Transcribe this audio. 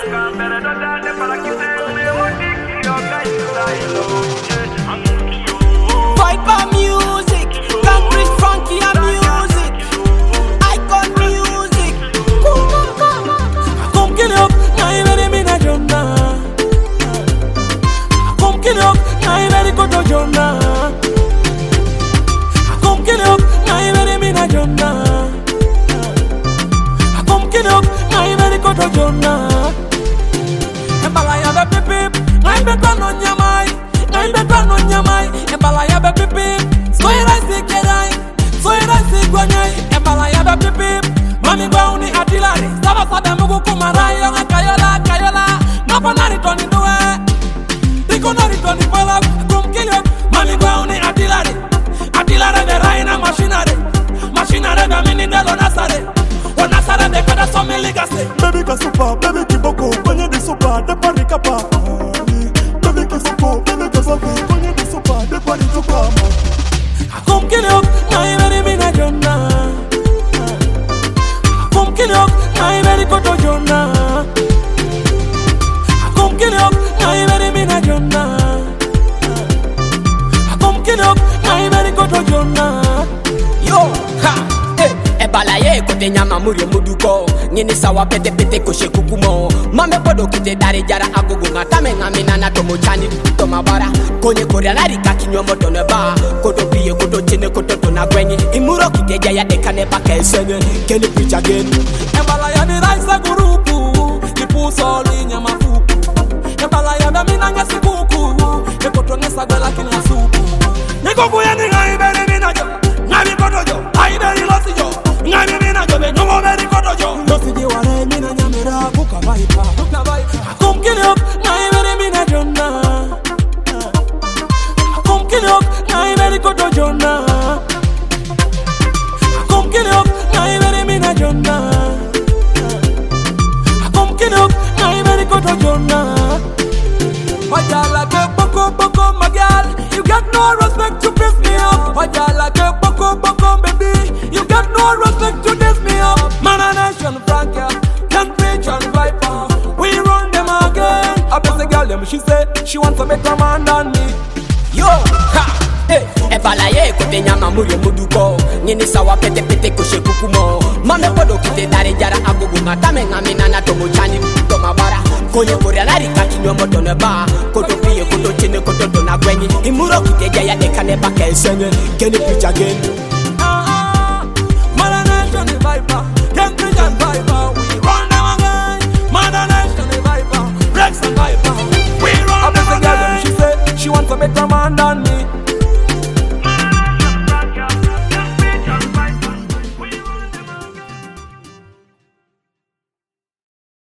Viper music, Cambridge Funky and music, Icon music. Come kill up, now you ready me na Jonah. Come kill up, now you ready go to Jonah. Come kill up, now you ready me na Jonah. Come kill up, now you ready go to Jonah. Embalaya be pip, I better on your mind. I better on your mind. Embalaya be pip, so you like sick guy, so you like sick one guy. Embalaya be pip, mami bauni atilari. Saba sada mugu kumarai yonga kayola. Napa nari toni doe, tiko nari toni pala. Come kill you, mami bauni atilari. Atilari de raina machinery be mini de lo nasare. O nasare de kada so me ligase. Baby kasupa, baby kiboko, kwenye di sopa, de pari kapa. Baby kisupo, baby kasafi, kwenye di sopa, de pari tupa. Come kill you, now you ready me na Jonah. Come kill you, now you ready go to Jonah. Come kill you, now you ready me na Jonah. Come kill you, now you ready go to Jonah. Yo, ha, ebalaye kote nyama muri muduko. Nini sawa pete koshe kukumo. Mame podo kite dari jara agogo ngatame ngamina na tomo chani toma bara. Konye korea nari kakinyo moto neba. Koto piye koto chene koto tona gwenye. Imuro kite jaya dekane bake senye. Keni preach again. Embalaya ni raisa gurupu, ipuso linya mafuku. Embalaya na mina ngasi kuku, ekoto ngesa gwela kina supu. Nikoku ya ni ngai beri mina jo, ngai koto jo, ai beri losi jo. Ngai mina jo be nyongo beri koto jo. Losi ji wale mina nyamera buka Viper. Come kill you, ngai beri mina Jonah. Come kill you, ngai beri koto Jonah. Come kill you, ngai beri mina Jonah. Come kill you, ngai beri koto Jonah. My girl like a boko, my girl. You got no respect to piss me up. My girl like a boko, baby. You got no respect to diss me up. Man a nation, Frankia, can't preach on Viper. We run them again. I bet the girl, she say she wants a better man than me. Yo, ha, ebalaye kote nyama muri muduko. Nini sawa pete koshe kukumo. Mame podo kite dari jara agogo ngatame ngamina na tomo chani toma bara. Konye korea nari kakinyo moto neba. Koto piye koto chene koto tona gwenye. Imuro kite jaya dekane bake senye. Keni preach again. Man a nation is Viper, Cambridge and Viper. We run them again. Man a nation is Viper, Rex and Viper. We run them again. She say she wants a better man than me.